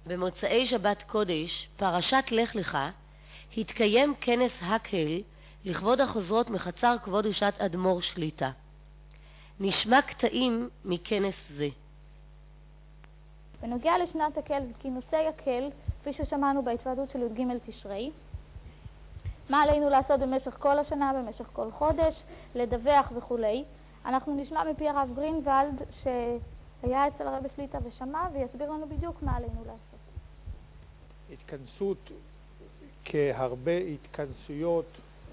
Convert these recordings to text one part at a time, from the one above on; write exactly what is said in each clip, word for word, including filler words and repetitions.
במוצאי שבת קודש, פרשת לך לך, התקיים כנס הקהל לכבוד החוזרות מחצר כבוד ושת אדמו"ר שליט"א. נשמע קטעים מכנס זה. בנוגע לשנת הקהל וכינוסי הקהל, כפי ששמענו בהתוועדות של י"ג תשרי, מה עלינו לעשות במשך כל השנה, במשך כל חודש, לדווח וכו'. אנחנו נשמע מפי הרב גרינוולד שהיה אצל הרב שליט"א ושמע, ויסביר לנו בדיוק מה עלינו לעשות. התכנסות כהרבה התכנסויות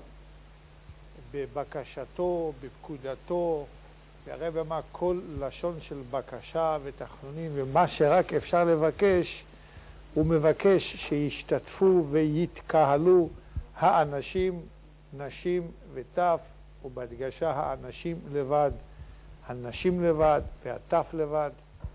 בבקשתו, בפקודתו, והרב אמר כל לשון של בקשה ותחנונים ומה שרק אפשר לבקש, הוא מבקש שישתתפו ויתקהלו האנשים, נשים וטף, ובהדגשה האנשים לבד, הנשים לבד והטף לבד.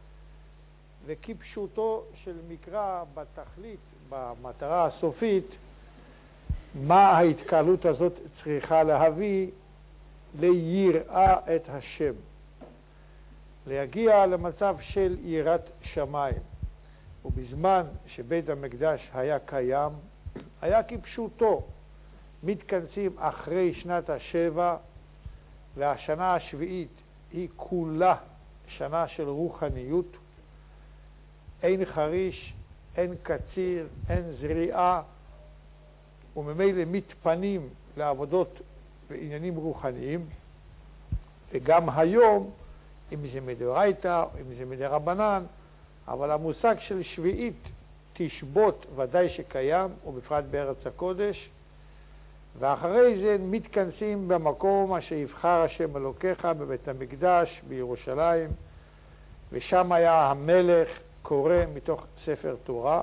וכפשוטו של מקרא בתכלית, במטרה הסופית, מה ההתקהלות הזאת צריכה להביא? ליראה את השם, להגיע למצב של יראת שמיים. ובזמן שבית המקדש היה קיים, היה כפשוטו, מתכנסים אחרי שנת השבע, והשנה השביעית היא כולה שנה של רוחניות. אין חריש, אין קציר, אין זריעה, וממילא מתפנים לעבודות בעניינים רוחניים. וגם היום, אם זה מדאורייתא, אם זה מדרבנן, אבל המושג של שביעית תשבות ודאי שקיים, ובפרט בארץ הקודש. ואחרי זה מתכנסים במקום אשר יבחר השם אלוקיך, בבית המקדש בירושלים, ושם היה המלך קורא מתוך ספר תורה,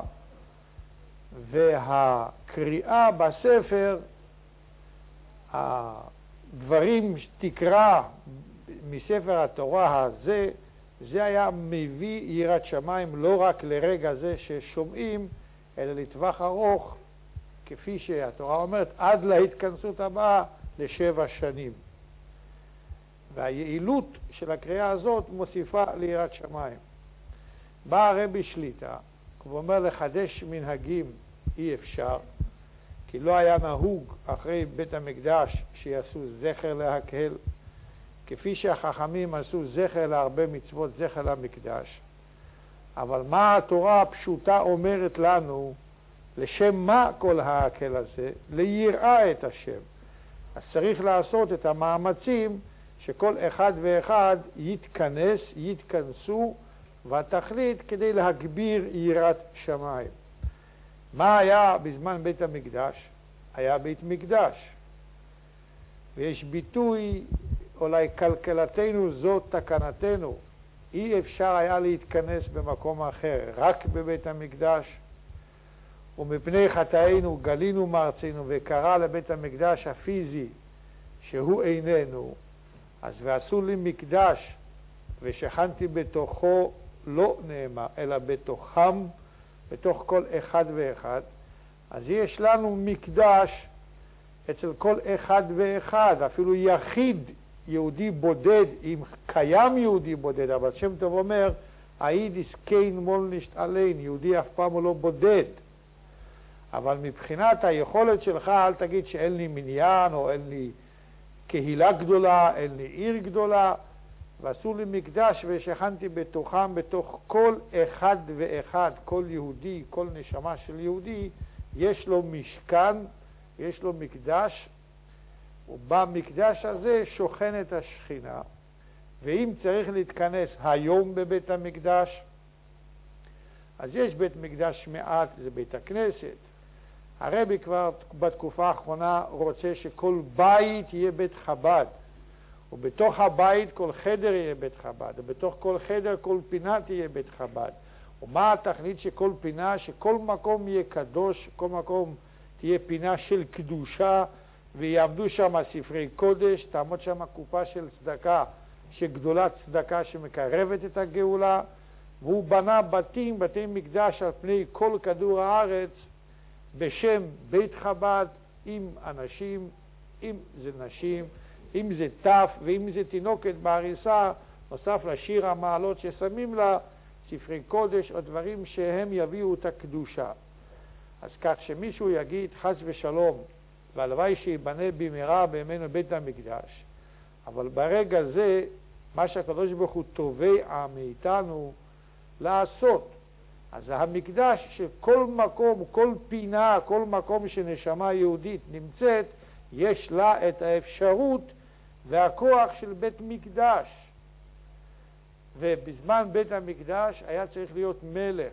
והקריאה בספר, הדברים שתקרא מספר התורה הזה, זה היה מביא יראת שמיים לא רק לרגע זה ששומעים, אלא לטווח ארוך, כפי שהתורה אומרת, עד להתכנסות הבאה לשבע שנים. והיעילות של הקריאה הזאת מוסיפה ליראת שמיים. בא הרבי שליט"א, הוא אומר לחדש מנהגים אי אפשר, כי לא היה נהוג אחרי בית המקדש שיעשו זכר להקהל, כפי שהחכמים עשו זכר להרבה מצוות, זכר למקדש. אבל מה התורה הפשוטה אומרת לנו? לשם מה כל ההקהל הזה? ליראה את השם. אז צריך לעשות את המאמצים שכל אחד ואחד יתכנס, יתכנסו, והתכלית כדי להגביר יראת שמיים. מה היה בזמן בית המקדש? היה בית מקדש. ויש ביטוי, אולי כלכלתנו זאת תקנתנו. אי אפשר היה להתכנס במקום אחר, רק בבית המקדש. ומפני חטאינו גלינו מארצנו וקרא לבית המקדש הפיזי שהוא איננו. אז ועשו לי מקדש ושכנתי בתוכו, לא נאמר, אלא בתוכם, בתוך כל אחד ואחד. אז יש לנו מקדש אצל כל אחד ואחד, אפילו יחיד יהודי בודד, אם קיים יהודי בודד, אבל שם טוב אומר, האידיס קיין מול נשתעלן, יהודי אף פעם הוא לא בודד. אבל מבחינת היכולת שלך, אל תגיד שאין לי מניין, או אין לי קהילה גדולה, אין לי עיר גדולה, ועשו לי מקדש ושכנתי בתוכם, בתוך כל אחד ואחד, כל יהודי, כל נשמה של יהודי, יש לו משכן, יש לו מקדש, ובמקדש הזה שוכנת השכינה. ואם צריך להתכנס היום בבית המקדש, אז יש בית מקדש מעט, זה בית הכנסת. הרבי כבר בתקופה האחרונה רוצה שכל בית יהיה בית חב"ד, ובתוך הבית כל חדר יהיה בית חב"ד, ובתוך כל חדר כל פינה תהיה בית חב"ד. ומה התכלית שכל פינה? שכל מקום יהיה קדוש, כל מקום תהיה פינה של קדושה, ויעבדו שם ספרי קודש, תעמוד שם קופה של צדקה, שגדולה צדקה שמקרבת את הגאולה. והוא בנה בתים, בתי מקדש על פני כל כדור הארץ, בשם בית חב"ד, עם אנשים, אם זה נשים, אם זה טף, ואם זה תינוקת בעריסה, נוסף לשיר המעלות ששמים לה, ספרי קודש או דברים שהם יביאו את הקדושה. אז כך שמישהו יגיד חס ושלום, והלוואי שיבנה במהרה בימינו בית המקדש, אבל ברגע זה מה שהקדוש ברוך הוא תובע מאיתנו לעשות. אז המקדש שכל מקום, כל פינה, כל מקום שנשמה יהודית נמצאת, יש לה את האפשרות והכוח של בית מקדש. ובזמן בית המקדש היה צריך להיות מלך.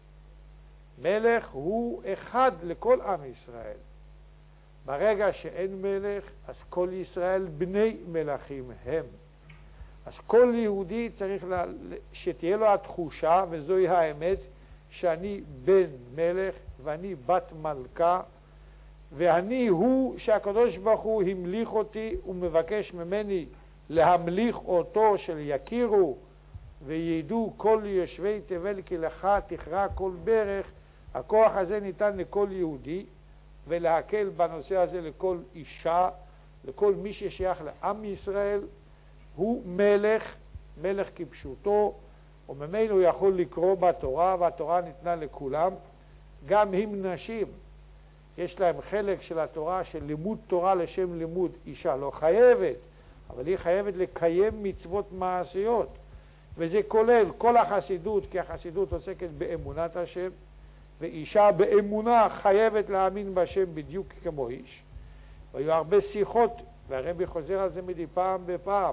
מלך הוא אחד לכל עם ישראל. ברגע שאין מלך, אז כל ישראל בני מלכים הם. אז כל יהודי צריך לה, שתהיה לו התחושה, וזוהי האמת, שאני בן מלך ואני בת מלכה, ואני הוא שהקדוש ברוך הוא המליך אותי ומבקש ממני להמליך אותו, של יכירו וידעו כל יושבי תבל כי לך תכרע כל ברך. הכוח הזה ניתן לכל יהודי, ולהקל בנושא הזה לכל אישה, לכל מי ששייך לעם ישראל. הוא מלך, מלך כפשוטו, וממילא הוא יכול לקרוא בתורה, והתורה ניתנה לכולם. גם אם נשים יש להם חלק של התורה של לימוד תורה לשם לימוד, אישה לא חייבת, אבל היא חייבת לקיים מצוות מעשיות, וזה כולל כל החסידות, כי החסידות עוסקת באמונת השם, ואישה באמונה חייבת להאמין בשם בדיוק כמו איש. והיו הרבה שיחות, והרבי חוזר על זה מדי פעם בפעם.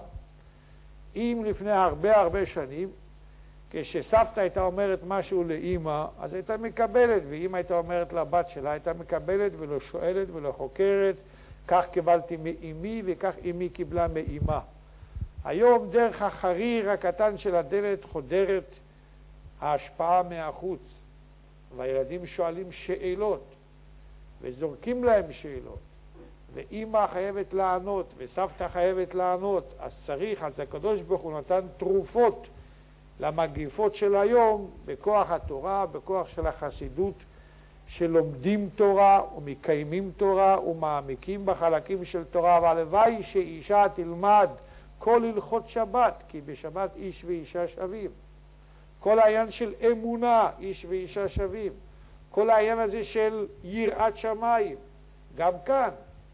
אם לפני הרבה הרבה שנים, כשסבתא הייתה אומרת משהו לאמא, אז הייתה מקבלת, ואמא הייתה אומרת לבת שלה, הייתה מקבלת ולא שואלת ולא חוקרת. כך קיבלתי מאמי וכך אמי קיבלה מאמא. היום דרך החריר הקטן של הדלת חודרת ההשפעה מהחוץ, והילדים שואלים שאלות וזורקים להם שאלות, ואמא חייבת לענות וסבתא חייבת לענות. אז צריך, אז הקדוש ברוך הוא נתן תרופות למגיפות של היום בכוח התורה, בכוח של החסידות, שלומדים תורה ומקיימים תורה ומעמיקים בחלקים של תורה. והלוואי שאישה תלמד כל הלכות שבת, כי בשבת איש ואישה שווים. כל העניין של אמונה, איש ואישה שווים. כל העניין הזה של יראת שמיים, גם כאן.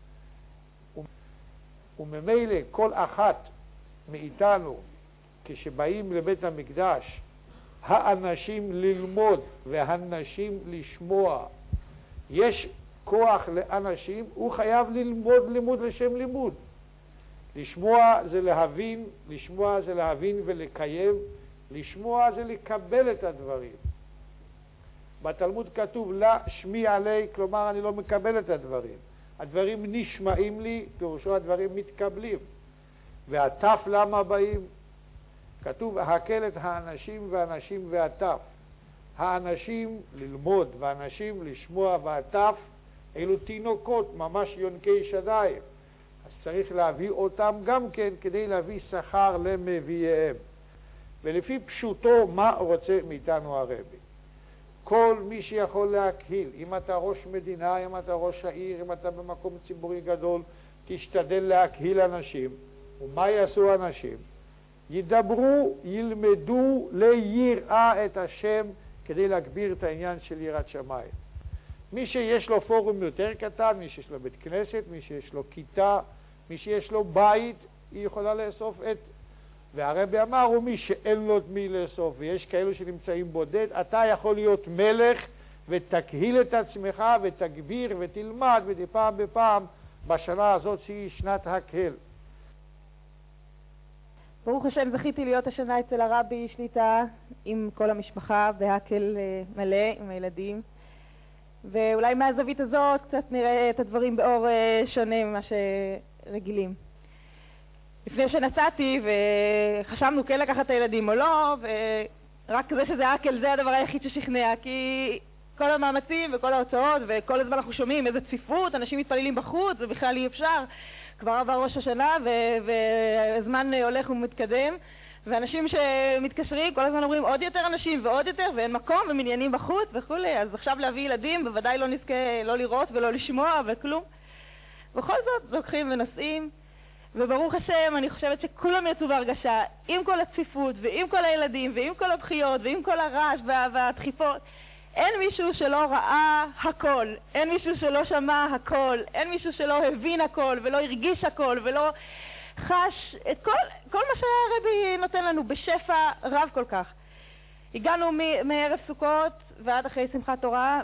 וממילא כל אחת מאיתנו, כשבאים לבית המקדש, האנשים ללמוד והנשים לשמוע. יש כוח לאנשים, הוא חייב ללמוד לימוד לשם לימוד. לשמוע זה להבין, לשמוע זה להבין ולקיים, לשמוע זה לקבל את הדברים. בתלמוד כתוב לה שמי עלי, כלומר אני לא מקבל את הדברים. הדברים נשמעים לי, פירושו הדברים מתקבלים. והתף למה באים? כתוב הקל את האנשים והנשים והתף. האנשים ללמוד והאנשים לשמוע, והתף אלו תינוקות, ממש יונקי שדיים. אז צריך להביא אותם גם כן כדי להביא שכר למביאיהם. ולפי פשוטו מה רוצה מאיתנו הרבי? כל מי שיכול להקהיל, אם אתה ראש מדינה, אם אתה ראש העיר, אם אתה במקום ציבורי גדול, תשתדל להקהיל אנשים. ומה יעשו אנשים? ידברו, ילמדו ליראה את השם, כדי להגביר את העניין של יראת שמיים. מי שיש לו פורום יותר קטן, מי שיש לו בית כנסת, מי שיש לו כיתה, מי שיש לו בית, היא יכולה לאסוף את... והרבי אמר, הוא מי שאין לו את מי לאסוף, ויש כאלו שנמצאים בודד, אתה יכול להיות מלך ותקהיל את עצמך ותגביר ותלמד מדי פעם בפעם בשנה הזאת שהיא שנת הקהל. ברוך השם, זכיתי להיות השנה אצל הרבי שליטה עם כל המשפחה בהקל מלא עם הילדים, ואולי מהזווית הזאת קצת נראה את הדברים באור שונה ממה שרגילים. לפני שנסעתי וחשבנו כן לקחת את הילדים או לא, ורק זה שזה הקל זה הדבר היחיד ששכנע, כי כל המאמצים וכל ההוצאות וכל הזמן אנחנו שומעים איזה צפיפות, אנשים מתפללים בחוץ ובכלל אי אפשר. כבר עבר ראש השנה והזמן הולך ומתקדם, ואנשים שמתקשרים כל הזמן אומרים עוד יותר אנשים ועוד יותר, ואין מקום ומניינים בחוץ וכולי. אז עכשיו להביא ילדים בוודאי לא נזכה לא לראות ולא לשמוע וכלום. בכל זאת לוקחים ונוסעים, וברוך השם, אני חושבת שכולם יצאו בהרגשה, עם כל הצפיפות, ועם כל הילדים, ועם כל הבחיות, ועם כל הרעש וה, והדחיפות. אין מישהו שלא ראה הכל, אין מישהו שלא שמע הכל, אין מישהו שלא הבין הכל, ולא הרגיש הכל, ולא חש את כל, כל מה שהרבי נותן לנו בשפע רב כל כך. הגענו מערב סוכות ועד אחרי שמחת תורה,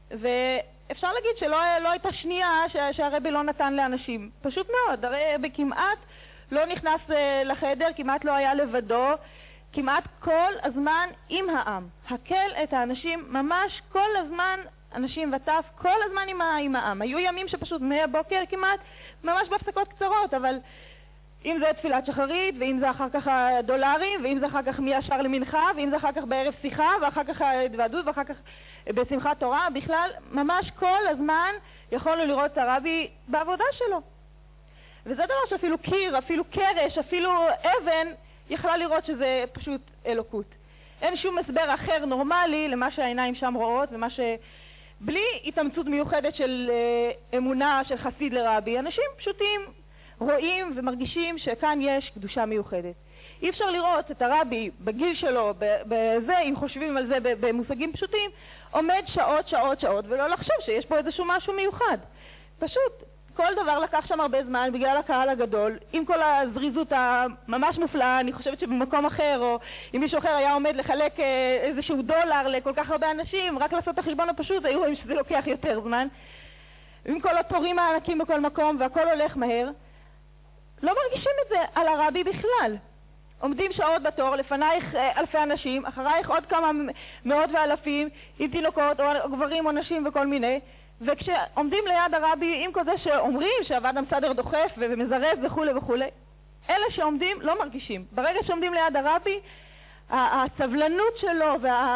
ואפשר להגיד שלא לא הייתה שנייה שהרבי לא נתן לאנשים. פשוט מאוד, הרבי כמעט לא נכנס לחדר, כמעט לא היה לבדו, כמעט כל הזמן עם העם. הקל את האנשים ממש כל הזמן, אנשים וטף, כל הזמן עם, עם העם. היו ימים שפשוט מהבוקר כמעט, ממש בהפסקות קצרות, אבל אם זה תפילת שחרית, ואם זה אחר כך הדולרים, ואם זה אחר כך מישר למנחה, ואם זה אחר כך בערב שיחה, ואחר כך התוועדות, ואחר כך בשמחת תורה, בכלל, ממש כל הזמן יכולנו לראות את הרבי בעבודה שלו. וזה דבר שאפילו קיר, אפילו קרש, אפילו אבן, יכלה לראות שזה פשוט אלוקות. אין שום הסבר אחר נורמלי למה שהעיניים שם רואות, ומה ש... בלי התאמצות מיוחדת של אה, אמונה של חסיד לרבי, אנשים פשוטים רואים ומרגישים שכאן יש קדושה מיוחדת. אי אפשר לראות את הרבי בגיל שלו, בזה, אם חושבים על זה במושגים פשוטים, עומד שעות, שעות, שעות, ולא לחשוב שיש פה איזשהו משהו מיוחד. פשוט, כל דבר לקח שם הרבה זמן בגלל הקהל הגדול, עם כל הזריזות הממש מופלאה. אני חושבת שבמקום אחר, או אם מישהו אחר היה עומד לחלק איזשהו דולר לכל כך הרבה אנשים, רק לעשות את החשבון הפשוט, היו רואים שזה לוקח יותר זמן. עם כל התורים הענקים בכל מקום, והכל הולך מהר. לא מרגישים את זה על הרבי בכלל. עומדים שעות בתור, לפנייך אלפי אנשים, אחרייך עוד כמה מאות ואלפים, עם תינוקות, או גברים או נשים וכל מיני, וכשעומדים ליד הרבי, עם כל זה שאומרים שהוועד המסדר דוחף ומזרז וכו' וכו', אלה שעומדים לא מרגישים. ברגע שעומדים ליד הרבי, הסבלנות שלו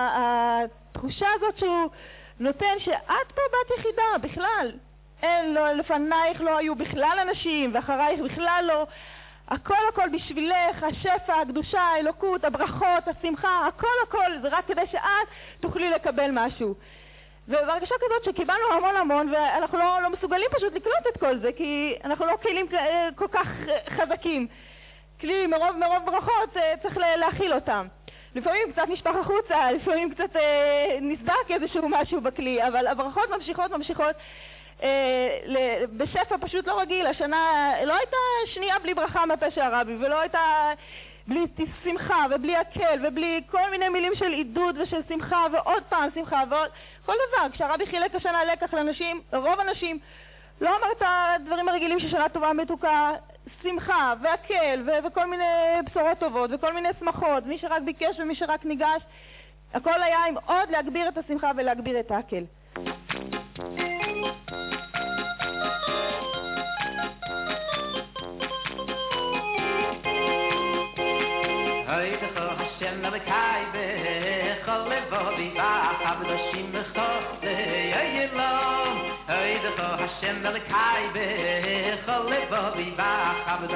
והתחושה הזאת שהוא נותן שאת פה בת יחידה בכלל, אין, לא, לפנייך לא היו בכלל אנשים, ואחרייך בכלל לא, הכל הכל בשבילך, השפע, הקדושה, האלוקות, הברכות, השמחה, הכל הכל, זה רק כדי שאת תוכלי לקבל משהו. ובהרגשה כזאת שקיבלנו המון המון, ואנחנו לא, לא מסוגלים פשוט לקלוט את כל זה, כי אנחנו לא כלים כל כך חזקים. כלי מרוב מרוב ברכות צריך להכיל אותם. לפעמים קצת נשפך החוצה, לפעמים קצת נסדק איזשהו משהו בכלי, אבל הברכות ממשיכות ממשיכות, בשפע פשוט לא רגיל. השנה לא הייתה שנייה בלי ברכה מהפה של הרבי, ולא הייתה בלי שמחה ובלי הקל ובלי כל מיני מילים של עידוד ושל שמחה ועוד פעם שמחה ועוד כל דבר. כשהרבי חילק השנה לקח לאנשים, רוב אנשים לא אמר את הדברים הרגילים ששנה טובה מתוקה, שמחה והקל ו- וכל מיני בשורות טובות וכל מיני שמחות, מי שרק ביקש ומי שרק ניגש, הכל היה עם עוד להגביר את השמחה ולהגביר את הקל. Hashem Elokai bechol levovi v'achavdoshim b'chotzei Yilom Hoidecho Hashem Elokai bechol levovi v'achavdoshim